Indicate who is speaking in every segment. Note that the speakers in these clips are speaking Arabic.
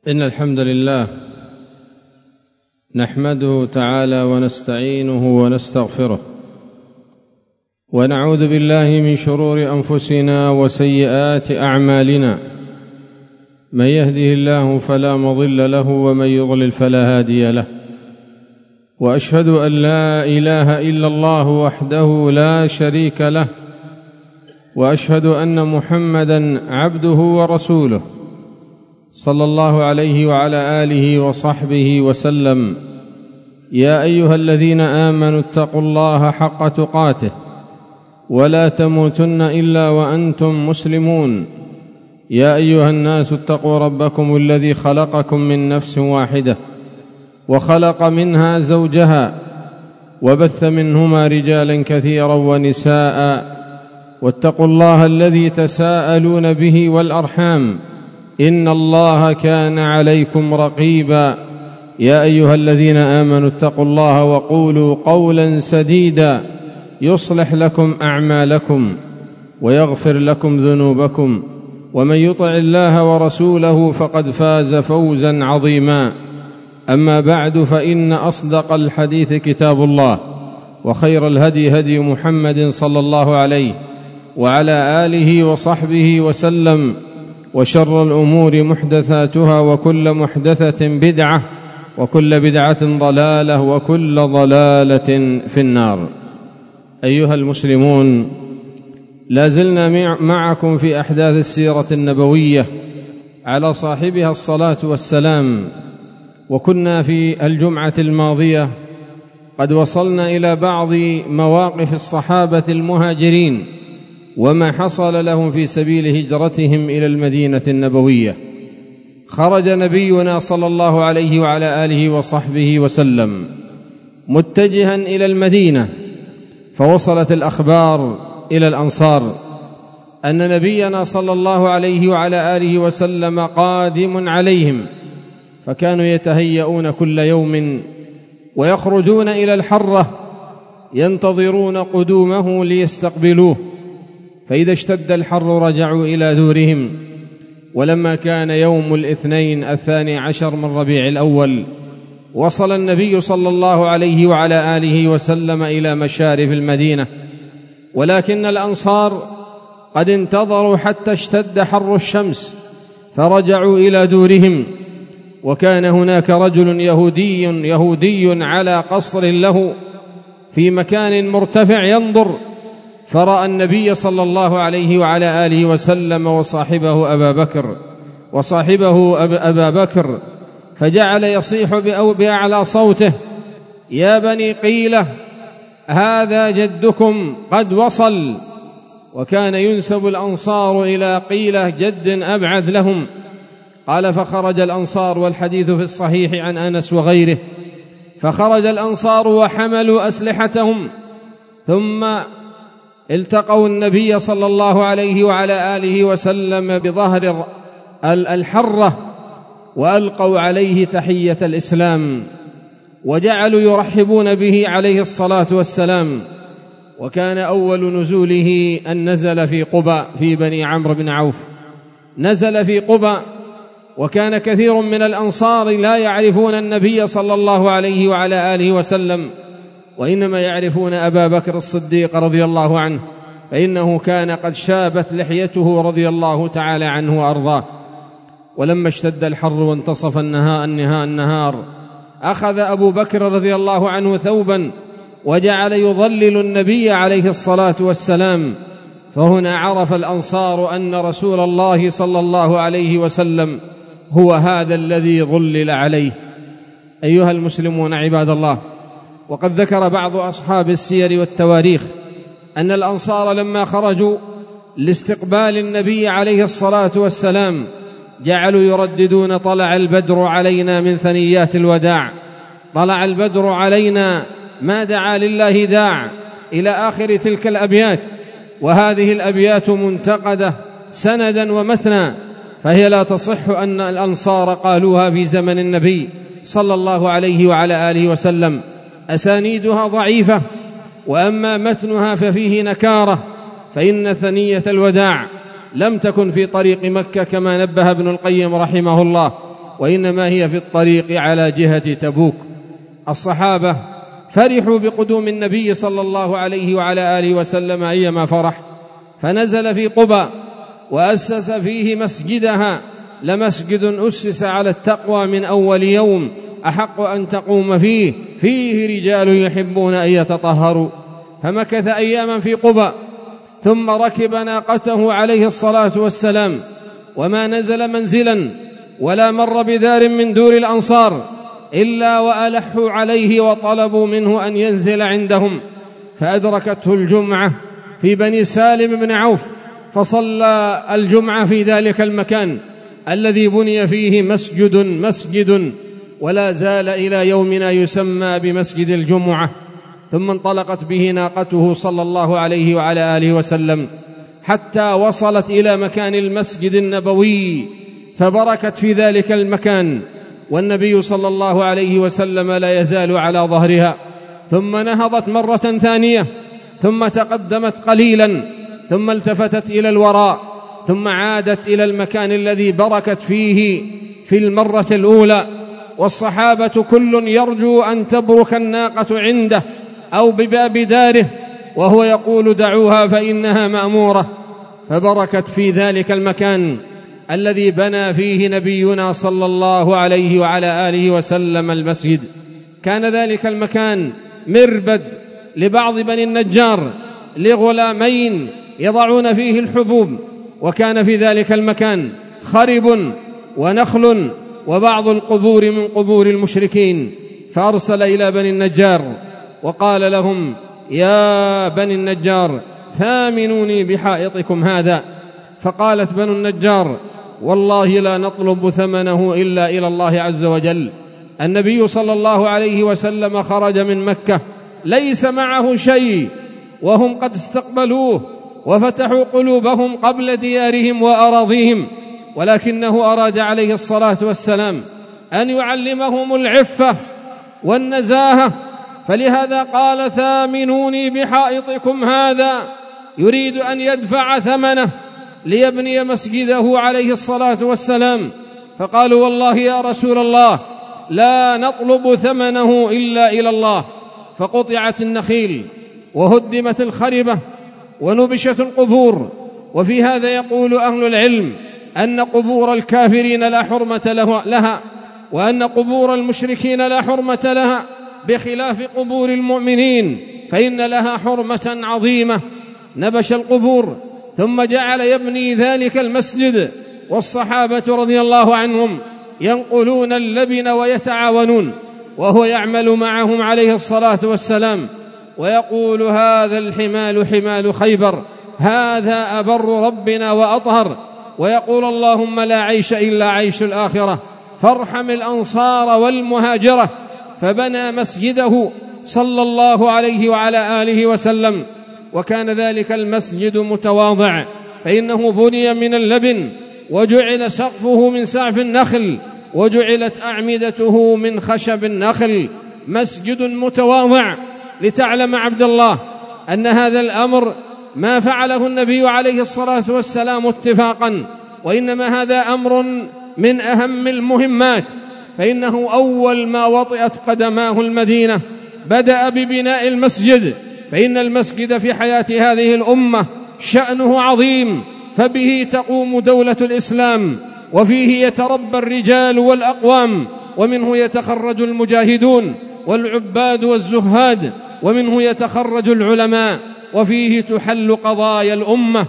Speaker 1: إن الحمد لله نحمده تعالى ونستعينه ونستغفره ونعوذ بالله من شرور أنفسنا وسيئات أعمالنا. من يهده الله فلا مضل له ومن يضلل فلا هادي له، وأشهد أن لا إله إلا الله وحده لا شريك له، وأشهد أن محمدًا عبده ورسوله صلى الله عليه وعلى آله وصحبه وسلم. يا أيها الذين آمنوا اتقوا الله حق تقاته ولا تموتن إلا وأنتم مسلمون. يا أيها الناس اتقوا ربكم الذي خلقكم من نفس واحدة وخلق منها زوجها وبث منهما رجالا كثيرا ونساء، واتقوا الله الذي تساءلون به والأرحام إن الله كان عليكم رقيبا. يا أيها الذين آمنوا اتقوا الله وقولوا قولا سديدا يصلح لكم أعمالكم ويغفر لكم ذنوبكم، ومن يطع الله ورسوله فقد فاز فوزا عظيما. أما بعد، فإن أصدق الحديث كتاب الله، وخير الهدي هدي محمد صلى الله عليه وعلى آله وصحبه وسلم، وشر الأمور محدثاتها، وكل محدثة بدعة، وكل بدعة ضلالة، وكل ضلالة في النار. أيها المسلمون، لا زلنا معكم في أحداث السيرة النبوية على صاحبها الصلاة والسلام، وكنا في الجمعة الماضية قد وصلنا إلى بعض مواقف الصحابة المهاجرين وما حصل لهم في سبيل هجرتهم إلى المدينة النبوية. خرج نبينا صلى الله عليه وعلى آله وصحبه وسلم متجها إلى المدينة، فوصلت الأخبار إلى الأنصار أن نبينا صلى الله عليه وعلى آله وسلم قادم عليهم، فكانوا يتهيئون كل يوم ويخرجون إلى الحرة ينتظرون قدومه ليستقبلوه، فإذا اشتد الحر رجعوا إلى دورهم. ولما كان يوم الاثنين 12 من ربيع الأول، وصل النبي صلى الله عليه وعلى آله وسلم إلى مشارف المدينة، ولكن الأنصار قد انتظروا حتى اشتد حر الشمس فرجعوا إلى دورهم. وكان هناك رجل يهودي على قصر له في مكان مرتفع ينظر، فرأى النبي صلى الله عليه وعلى آله وسلم وصاحبه أبا بكر، فجعل يصيح بأعلى صوته: يا بني قيلة، هذا جدكم قد وصل. وكان ينسب الأنصار إلى قيلة جد أبعد لهم. قال: فخرج الأنصار، والحديث في الصحيح عن أنس وغيره، فخرج الأنصار وحملوا أسلحتهم، ثم التقوا النبي صلى الله عليه وعلى آله وسلم بظهر الحرة، وألقوا عليه تحية الإسلام، وجعلوا يرحبون به عليه الصلاة والسلام. وكان أول نزوله أن نزل في قباء في بني عمرو بن عوف، نزل في قباء. وكان كثير من الأنصار لا يعرفون النبي صلى الله عليه وعلى آله وسلم، وإنما يعرفون أبا بكر الصديق رضي الله عنه، فإنه كان قد شابت لحيته رضي الله تعالى عنه وأرضاه. ولما اشتد الحر وانتصف النهار، أخذ أبو بكر رضي الله عنه ثوبا وجعل يظلل النبي عليه الصلاة والسلام، فهنا عرف الأنصار أن رسول الله صلى الله عليه وسلم هو هذا الذي ظلل عليه. أيها المسلمون عباد الله، وقد ذكر بعض أصحاب السير والتواريخ أن الأنصار لما خرجوا لاستقبال النبي عليه الصلاة والسلام جعلوا يرددون: طلع البدر علينا من ثنيات الوداع، طلع البدر علينا ما دعا لله داع، إلى آخر تلك الأبيات. وهذه الأبيات منتقدة سندا ومتنا، فهي لا تصح أن الأنصار قالوها في زمن النبي صلى الله عليه وعلى آله وسلم، أسانيدها ضعيفة، وأما متنها ففيه نكارة، فإن ثنية الوداع لم تكن في طريق مكة كما نبه ابن القيم رحمه الله، وإنما هي في الطريق على جهة تبوك. الصحابة فرحوا بقدوم النبي صلى الله عليه وعلى آله وسلم أيما فرح، فنزل في قباء وأسس فيه مسجدها، لمسجد أسس على التقوى من أول يوم أحق أن تقوم فيه رجال يحبون أن يتطهروا. فمكث أياما في قباء، ثم ركب ناقته عليه الصلاة والسلام، وما نزل منزلا ولا مر بدار من دور الأنصار إلا وألحوا عليه وطلبوا منه أن ينزل عندهم. فأدركته الجمعة في بني سالم بن عوف، فصلى الجمعة في ذلك المكان الذي بني فيه مسجد ولا زال إلى يومنا يسمى بمسجد الجمعة. ثم انطلقت به ناقته صلى الله عليه وعلى آله وسلم حتى وصلت إلى مكان المسجد النبوي، فبركت في ذلك المكان، والنبي صلى الله عليه وسلم لا يزال على ظهرها. ثم نهضت مرة ثانية، ثم تقدمت قليلا، ثم التفتت إلى الوراء، ثم عادت إلى المكان الذي بركت فيه في المرة الأولى. والصحابة كل يرجو أن تبرك الناقة عنده أو بباب داره، وهو يقول دعوها فإنها مأمورة. فبركت في ذلك المكان الذي بنى فيه نبينا صلى الله عليه وعلى آله وسلم المسجد. كان ذلك المكان مربد لبعض بني النجار لغلامين يضعون فيه الحبوب، وكان في ذلك المكان خرب ونخل وبعض القبور من قبور المشركين. فأرسل إلى بني النجار وقال لهم: يا بني النجار ثامنوني بحائطكم هذا. فقالت بنو النجار: والله لا نطلب ثمنه إلا إلى الله عز وجل. النبي صلى الله عليه وسلم خرج من مكة ليس معه شيء، وهم قد استقبلوه وفتحوا قلوبهم قبل ديارهم وأراضيهم، ولكنه أراد عليه الصلاة والسلام أن يعلمهم العفة والنزاهة، فلهذا قال: ثامنوني بحائطكم هذا، يريد أن يدفع ثمنه ليبني مسجده عليه الصلاة والسلام. فقالوا: والله يا رسول الله لا نطلب ثمنه إلا إلى الله. فقطعت النخيل وهدمت الخربة ونبشت القبور. وفي هذا يقول أهل العلم أن قبور الكافرين لا حرمة لها، وأن قبور المشركين لا حرمة لها، بخلاف قبور المؤمنين فإن لها حرمة عظيمة. نبش القبور ثم جعل يبني ذلك المسجد، والصحابة رضي الله عنهم ينقلون اللبن ويتعاونون، وهو يعمل معهم عليه الصلاة والسلام، ويقول: هذا الحمال حمال خيبر، هذا أبر ربنا وأطهر. ويقول: اللهم لا عيش إلا عيش الآخرة، فارحم الأنصار والمهاجرة. فبنى مسجده صلى الله عليه وعلى آله وسلم، وكان ذلك المسجد متواضع، فإنه بني من اللبن، وجعل سقفه من سعف النخل، وجعلت أعمدته من خشب النخل. مسجد متواضع. لتعلم عبد الله أن هذا الأمر ما فعله النبي عليه الصلاة والسلام اتفاقا، وإنما هذا أمر من أهم المهمات، فإنه أول ما وطئت قدماه المدينة بدأ ببناء المسجد، فإن المسجد في حياة هذه الأمة شأنه عظيم، فبه تقوم دولة الإسلام، وفيه يتربى الرجال والأقوام، ومنه يتخرج المجاهدون والعباد والزهاد، ومنه يتخرج العلماء، وفيه تحل قضايا الأمة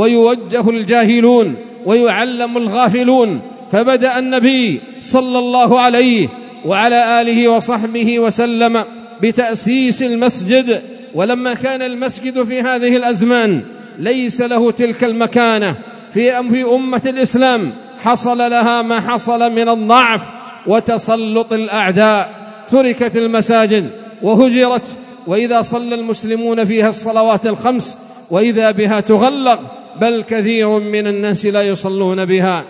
Speaker 1: ويوجه الجاهلون ويعلم الغافلون. فبدأ النبي صلى الله عليه وعلى آله وصحبه وسلم بتأسيس المسجد. ولما كان المسجد في هذه الأزمان ليس له تلك المكانة في أمة الإسلام، حصل لها ما حصل من الضعف وتسلط الأعداء. تركت المساجد وهجرت، وإذا صلى المسلمون فيها الصلوات الخمس وإذا بها تغلق، بل كثير من الناس لا يصلون بها.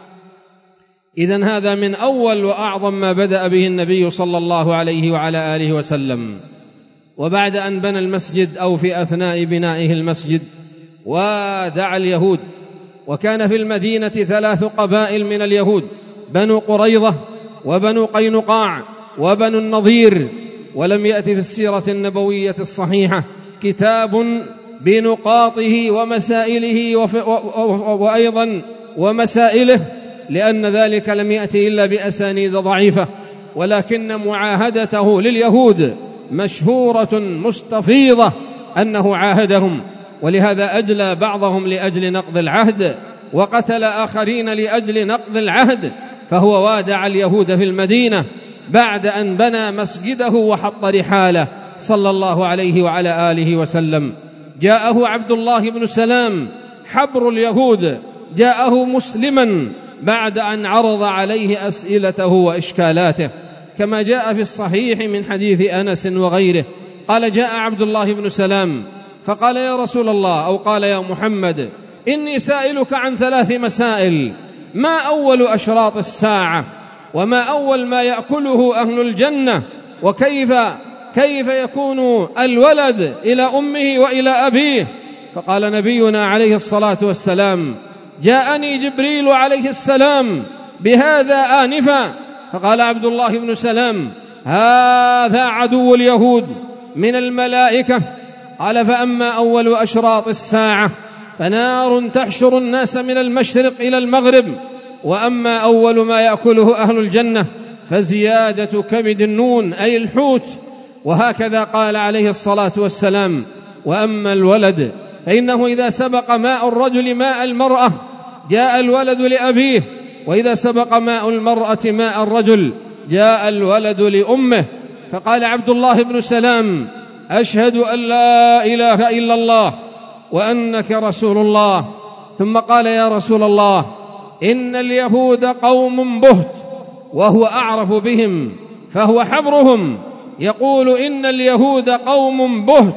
Speaker 1: إذن هذا من أول وأعظم ما بدأ به النبي صلى الله عليه وعلى آله وسلم. وبعد أن بنى المسجد أو في أثناء بنائه المسجد ودعا اليهود، وكان في المدينة 3 قبائل من اليهود، بنو قريظة وبنو قينقاع وبنو النضير. ولم يأتي في السيرة النبوية الصحيحة كتاب بنقاطه ومسائله وأيضا ومسائله، لأن ذلك لم يأتي إلا بأسانيد ضعيفة، ولكن معاهدته لليهود مشهورة مستفيضة أنه عاهدهم، ولهذا أجلى بعضهم لأجل نقض العهد وقتل آخرين لأجل نقض العهد، فهو وادع اليهود في المدينة بعد أن بنى مسجده وحط رحاله صلى الله عليه وعلى آله وسلم. جاءه عبد الله بن سلام حبر اليهود، جاءه مسلما بعد أن عرض عليه أسئلته وإشكالاته، كما جاء في الصحيح من حديث أنس وغيره. قال: جاء عبد الله بن سلام فقال: يا رسول الله، أو قال: يا محمد، إني سائلك عن 3 مسائل: ما أول أشراط الساعة؟ وما أول ما يأكله أهل الجنة؟ وكيف يكون الولد إلى أمه وإلى أبيه؟ فقال نبينا عليه الصلاة والسلام: جاءني جبريل عليه السلام بهذا آنفا. فقال عبد الله بن سلام: هذا عدو اليهود من الملائكة. قال: فأما أول أشراط الساعة فنار تحشر الناس من المشرق إلى المغرب، وأما أول ما يأكله أهل الجنة فزيادة كبد النون أي الحوت. وهكذا قال عليه الصلاة والسلام: وأما الولد فإنه إذا سبق ماء الرجل ماء المرأة جاء الولد لأبيه، وإذا سبق ماء المرأة ماء الرجل جاء الولد لأمه. فقال عبد الله بن سلام: أشهد أن لا إله إلا الله وأنك رسول الله. ثم قال: يا رسول الله، إن اليهود قوم بهت، وهو أعرف بهم فهو حبرهم، يقول: إن اليهود قوم بهت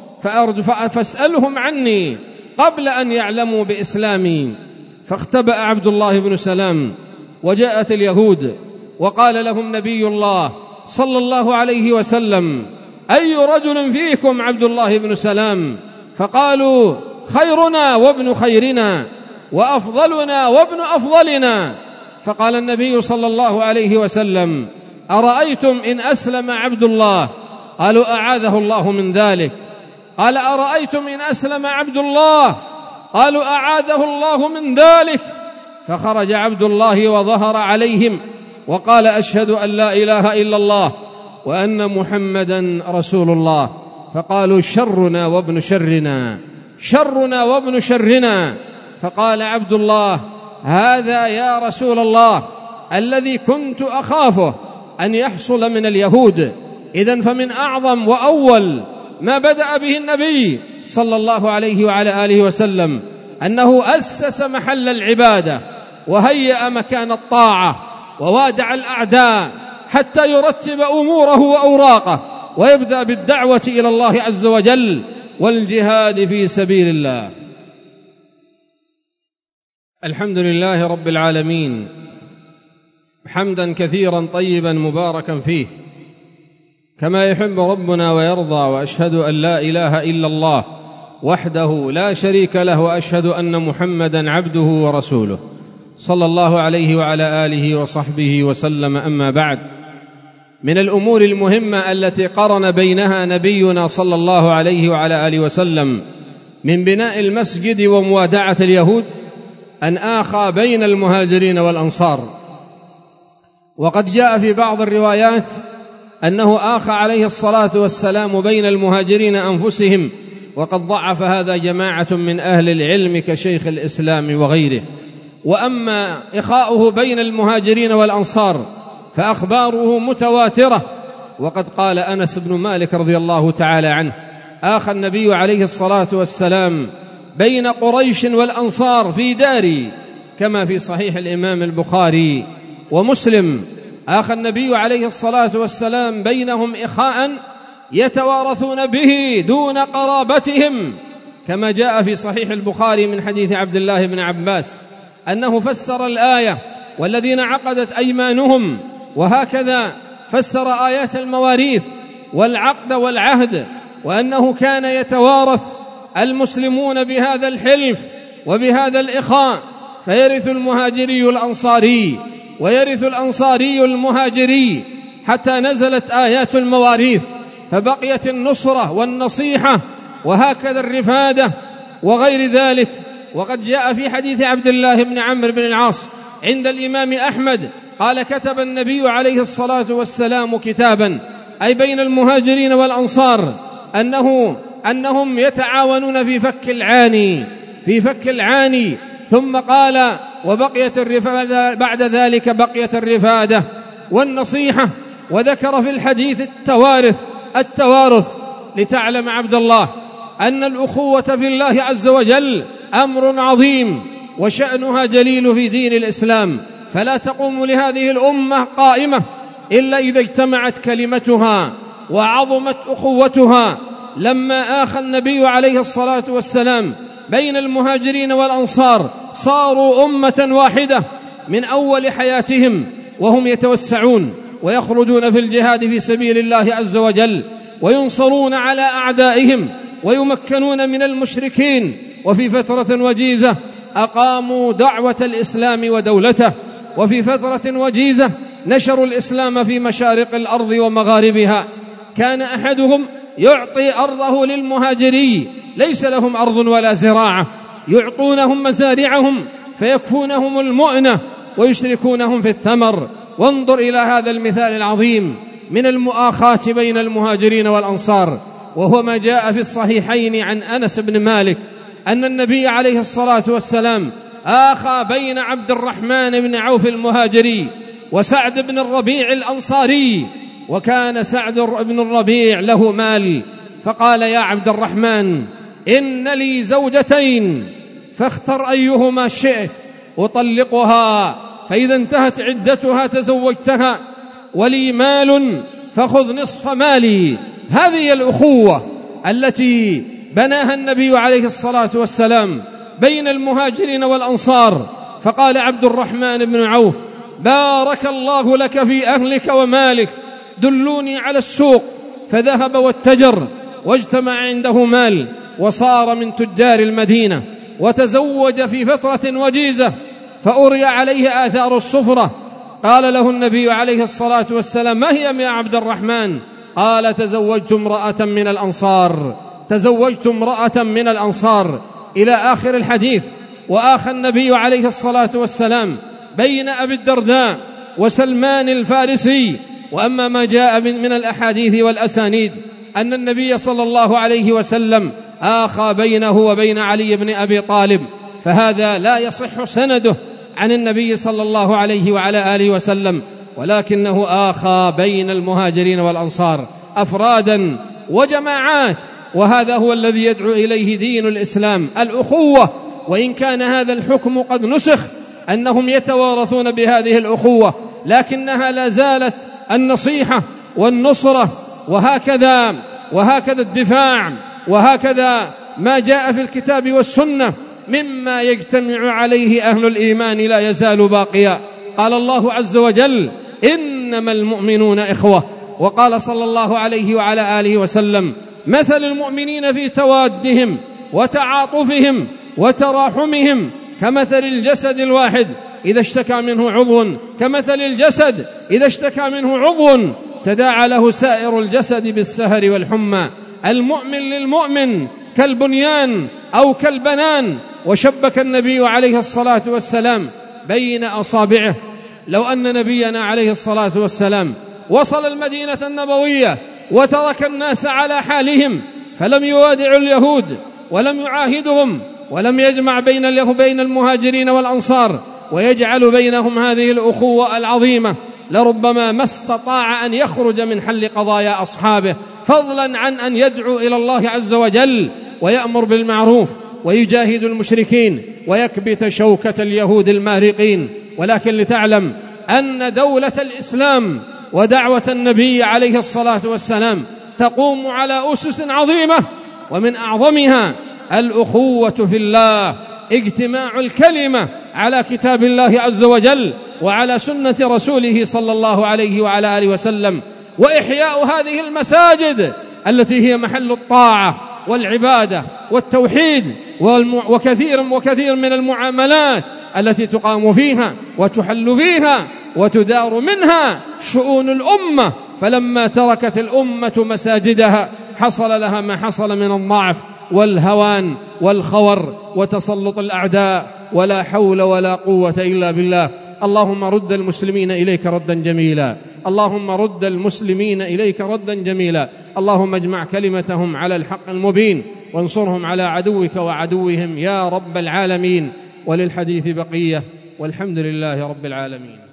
Speaker 1: فاسألهم عني قبل أن يعلموا بإسلامي. فاختبأ عبد الله بن سلام، وجاءت اليهود وقال لهم نبي الله صلى الله عليه وسلم: أي رجل فيكم عبد الله بن سلام؟ فقالوا: خيرنا وابن خيرنا وأفضلنا وابن أفضلنا. فقال النبي صلى الله عليه وسلم: أرأيتم إن أسلم عبد الله؟ قالوا: أعاذه الله من ذلك. قال: أرأيتم إن أسلم عبد الله؟ قالوا: أعاذه الله من ذلك. فخرج عبد الله وظهر عليهم وقال: أشهد أن لا إله إلا الله وأن محمدا رسول الله. فقالوا: شرنا وابن شرنا، شرنا وابن شرنا. فقال عبد الله: هذا يا رسول الله الذي كنت أخافه أن يحصل من اليهود. إذن فمن أعظم وأول ما بدأ به النبي صلى الله عليه وعلى آله وسلم أنه أسس محل العبادة وهيأ مكان الطاعة ووادع الأعداء حتى يرتب أموره وأوراقه ويبدأ بالدعوة إلى الله عز وجل والجهاد في سبيل الله. الحمد لله رب العالمين، حمدا كثيرا طيبا مباركا فيه كما يحب ربنا ويرضى، وأشهد أن لا إله إلا الله وحده لا شريك له، وأشهد أن محمدا عبده ورسوله صلى الله عليه وعلى آله وصحبه وسلم. أما بعد، من الأمور المهمة التي قرن بينها نبينا صلى الله عليه وعلى آله وسلم من بناء المسجد وموادعة اليهود أن آخى بين المهاجرين والأنصار. وقد جاء في بعض الروايات أنه آخى عليه الصلاة والسلام بين المهاجرين أنفسهم، وقد ضعف هذا جماعة من أهل العلم كشيخ الإسلام وغيره. وأما إخاؤه بين المهاجرين والأنصار فأخباره متواترة، وقد قال أنس بن مالك رضي الله تعالى عنه: آخى النبي عليه الصلاة والسلام بين قريش والأنصار في داري، كما في صحيح الإمام البخاري ومسلم. آخى النبي عليه الصلاة والسلام بينهم إخاء يتوارثون به دون قرابتهم، كما جاء في صحيح البخاري من حديث عبد الله بن عباس أنه فسر الآية: والذين عقدت أيمانهم، وهكذا فسر آيات المواريث والعقد والعهد، وأنه كان يتوارث المسلمون بهذا الحلف وبهذا الإخاء، فيرث المهاجري الأنصاري ويرث الأنصاري المهاجري، حتى نزلت آيات المواريث، فبقيت النصرة والنصيحة، وهكذا الرفادة وغير ذلك. وقد جاء في حديث عبد الله بن عمرو بن العاص عند الإمام أحمد قال: كتب النبي عليه الصلاة والسلام كتابا، أي بين المهاجرين والأنصار، أنهم يتعاونون في فك العاني، ثم قال: وبقيت الرفادة، بعد ذلك بقيت الرفادة والنصيحة. وذكر في الحديث التوارث، لتعلم عبد الله أن الأخوة في الله عز وجل أمر عظيم وشأنها جليل في دين الإسلام، فلا تقوم لهذه الأمة قائمة إلا إذا اجتمعت كلمتها وعظمت أخوتها. لما آخى النبي عليه الصلاة والسلام بين المهاجرين والأنصار صاروا أمة واحدة من أول حياتهم، وهم يتوسعون ويخرجون في الجهاد في سبيل الله عز وجل، وينصرون على أعدائهم ويمكنون من المشركين. وفي فترة وجيزة أقاموا دعوة الإسلام ودولته، وفي فترة وجيزة نشروا الإسلام في مشارق الأرض ومغاربها. كان أحدهم يعطي أرضه للمهاجري، ليس لهم أرض ولا زراعة، يعطونهم مزارعهم فيكفونهم المؤنة ويشركونهم في الثمر. وانظر إلى هذا المثال العظيم من المؤاخاة بين المهاجرين والأنصار، وهو ما جاء في الصحيحين عن أنس بن مالك أن النبي عليه الصلاة والسلام آخى بين عبد الرحمن بن عوف المهاجري وسعد بن الربيع الأنصاري، وكان سعد بن الربيع له مال، فقال: يا عبد الرحمن، إن لي زوجتين فاختر أيهما شئت أطلقها، فإذا انتهت عدتها تزوجتها، ولي مال فخذ نصف مالي. هذه الأخوة التي بناها النبي عليه الصلاة والسلام بين المهاجرين والأنصار. فقال عبد الرحمن بن عوف: بارك الله لك في أهلك ومالك، دلوني على السوق. فذهب واتجر واجتمع عنده مال، وصار من تجار المدينة، وتزوج في فترة وجيزة، فأري عليه آثار الصفرة. قال له النبي عليه الصلاة والسلام: ما هي يا عبد الرحمن؟ قال: تزوجت امرأة من الأنصار، إلى آخر الحديث. وآخى النبي عليه الصلاة والسلام بين أبي الدرداء وسلمان الفارسي. وأما ما جاء من الأحاديث والأسانيد أن النبي صلى الله عليه وسلم آخى بينه وبين علي بن أبي طالب، فهذا لا يصح سنده عن النبي صلى الله عليه وعلى آله وسلم، ولكنه آخى بين المهاجرين والأنصار أفرادا وجماعات، وهذا هو الذي يدعو إليه دين الإسلام، الأخوة. وإن كان هذا الحكم قد نسخ أنهم يتوارثون بهذه الأخوة، لكنها لا زالت النصيحة والنصرة، وهكذا الدفاع، وهكذا ما جاء في الكتاب والسنة مما يجتمع عليه أهل الإيمان لا يزال باقيا. قال الله عز وجل: إنما المؤمنون إخوة. وقال صلى الله عليه وعلى آله وسلم: مثل المؤمنين في توادهم وتعاطفهم وتراحمهم كمثل الجسد الواحد إذا اشتكى منه عضو تداعى له سائر الجسد بالسهر والحمى. المؤمن للمؤمن كالبنيان أو كالبنان. وشبك النبي عليه الصلاة والسلام بين أصابعه. لو أن نبينا عليه الصلاة والسلام وصل المدينة النبوية وترك الناس على حالهم، فلم يوادع اليهود ولم يعاهدهم ولم يجمع بين المهاجرين والأنصار ويجعل بينهم هذه الأخوة العظيمة، لربما ما استطاع أن يخرج من حل قضايا أصحابه، فضلا عن أن يدعو إلى الله عز وجل ويأمر بالمعروف ويجاهد المشركين ويكبت شوكة اليهود المارقين. ولكن لتعلم أن دولة الإسلام ودعوة النبي عليه الصلاة والسلام تقوم على أسس عظيمة، ومن أعظمها الأخوة في الله، اجتماع الكلمة على كتاب الله عز وجل وعلى سنة رسوله صلى الله عليه وعلى آله وسلم، وإحياء هذه المساجد التي هي محل الطاعة والعبادة والتوحيد، وكثير من المعاملات التي تقام فيها وتحل فيها وتدار منها شؤون الأمة. فلما تركت الأمة مساجدها حصل لها ما حصل من الضعف والهوان والخور وتسلط الأعداء، ولا حول ولا قوة إلا بالله. اللهم رد المسلمين إليك ردا جميلا، اللهم رد المسلمين إليك ردا جميلا. اللهم اجمع كلمتهم على الحق المبين، وانصرهم على عدوك وعدوهم يا رب العالمين. وللحديث بقية، والحمد لله رب العالمين.